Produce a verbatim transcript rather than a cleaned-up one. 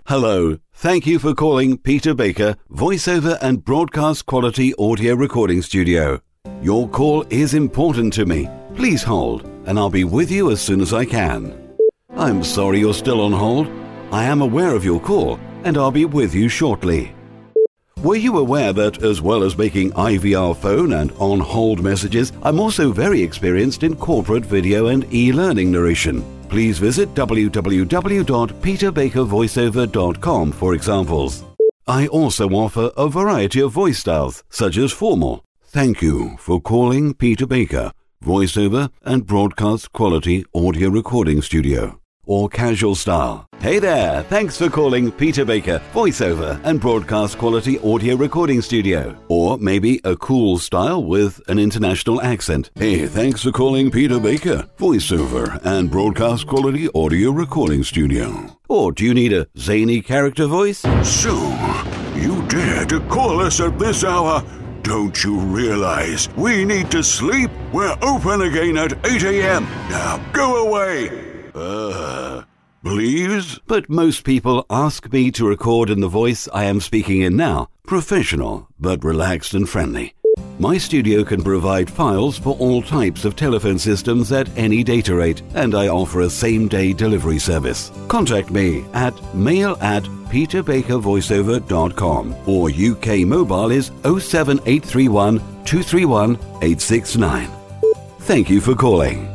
Hello. Thank you for calling Peter Baker, voiceover and broadcast quality audio recording studio. Your call is important to me. Please hold, and I'll be with you as soon as I can. I'm sorry you're still on hold. I am aware of your call, and I'll be with you shortly. Were you aware that as well as making I V R phone and on-hold messages, I'm also very experienced in corporate video and e-learning narration? Please visit w w w dot peter baker voiceover dot com for examples. I also offer a variety of voice styles, such as formal. Thank you for calling Peter Baker, voiceover and broadcast quality audio recording studio. Or casual style. Hey there, thanks for calling Peter Baker, voiceover and broadcast quality audio recording studio. Or maybe a cool style with an international accent. Hey, thanks for calling Peter Baker, voiceover and broadcast quality audio recording studio. Or do you need a zany character voice? So, you dare to call us at this hour? Don't you realize we need to sleep? We're open again at eight a.m. Now go away. Uh, please? But most people ask me to record in the voice I am speaking in now, professional but relaxed and friendly. My studio can provide files for all types of telephone systems at any data rate, and I offer a same-day delivery service. Contact me at mail at peter baker voiceover dot com, or U K mobile is oh seven eight three one, two three one, eight six nine. Thank you for calling.